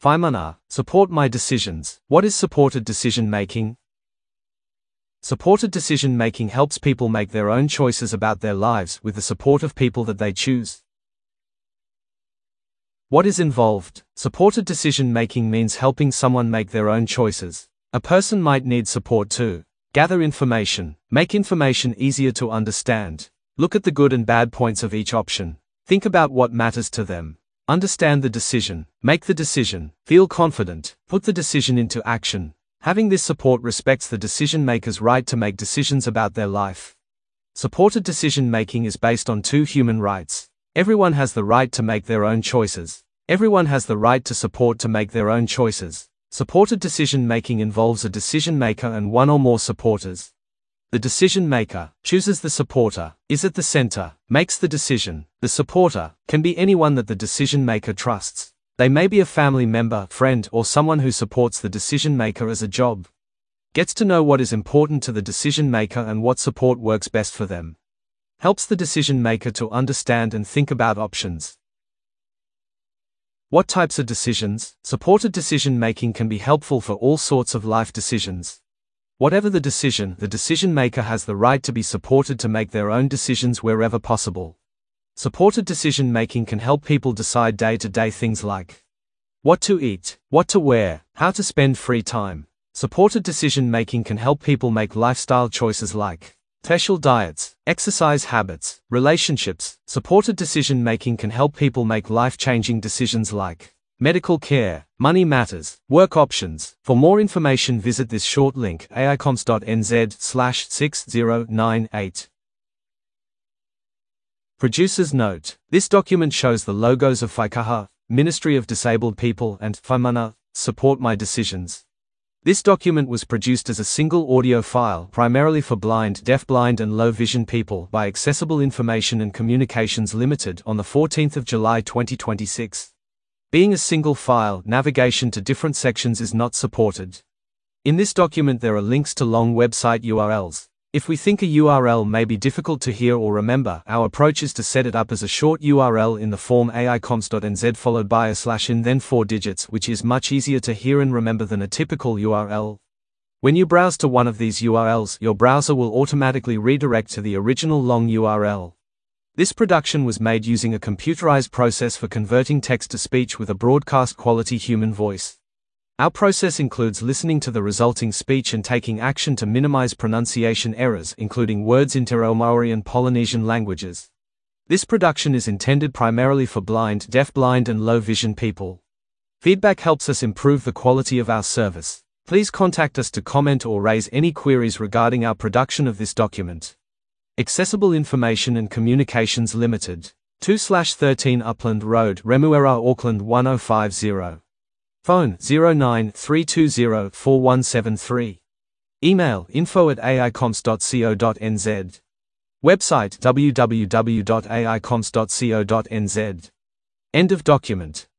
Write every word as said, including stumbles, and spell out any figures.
Faimana, support my decisions. What is supported decision making? Supported decision making helps people make their own choices about their lives with the support of people that they choose. What is involved? Supported decision making means helping someone make their own choices. A person might need support to gather information, make information easier to understand, look at the good and bad points of each option, think about what matters to them, understand the decision, make the decision, feel confident, put the decision into action. Having this support respects the decision maker's right to make decisions about their life. Supported decision making is based on two human rights. Everyone has the right to make their own choices. Everyone has the right to support to make their own choices. Supported decision making involves a decision maker and one or more supporters. The decision maker chooses the supporter, is at the center, makes the decision. The supporter can be anyone that the decision maker trusts. They may be a family member, friend, or someone who supports the decision maker as a job. Gets to know what is important to the decision maker and what support works best for them. Helps the decision maker to understand and think about options. What types of decisions? Supported decision making can be helpful for all sorts of life decisions. Whatever the decision, the decision maker has the right to be supported to make their own decisions wherever possible. Supported decision making can help people decide day-to-day things like what to eat, what to wear, how to spend free time. Supported decision making can help people make lifestyle choices like special diets, exercise habits, relationships. Supported decision making can help people make life-changing decisions like medical care, money matters, work options. For more information, visit this short link a i comps dot n z slash six zero nine eight. Producer's note: this document shows the logos of Faikaha, Ministry of Disabled People, and Faimana, Support My Decisions. This document was produced as a single audio file primarily for blind, deafblind and low vision people by Accessible Information and Communications Limited on the fourteenth of July twenty twenty-six. Being a single file, navigation to different sections is not supported. In this document there are links to long website U R Ls. If we think a U R L may be difficult to hear or remember, our approach is to set it up as a short U R L in the form a i comps dot n z followed by a slash in then four digits, which is much easier to hear and remember than a typical U R L. When you browse to one of these U R Ls, your browser will automatically redirect to the original long U R L. This production was made using a computerized process for converting text to speech with a broadcast quality human voice. Our process includes listening to the resulting speech and taking action to minimize pronunciation errors, including words in Te Reo Maori and Polynesian languages. This production is intended primarily for blind, deafblind and low vision people. Feedback helps us improve the quality of our service. Please contact us to comment or raise any queries regarding our production of this document. Accessible Information and Communications Limited, two thirteen Upland Road, Remuera, Auckland one oh five zero. Phone zero nine three two zero four one seven three. Email info at a i comps dot co dot n z. Website w w w dot a i comps dot co dot n z. End of document.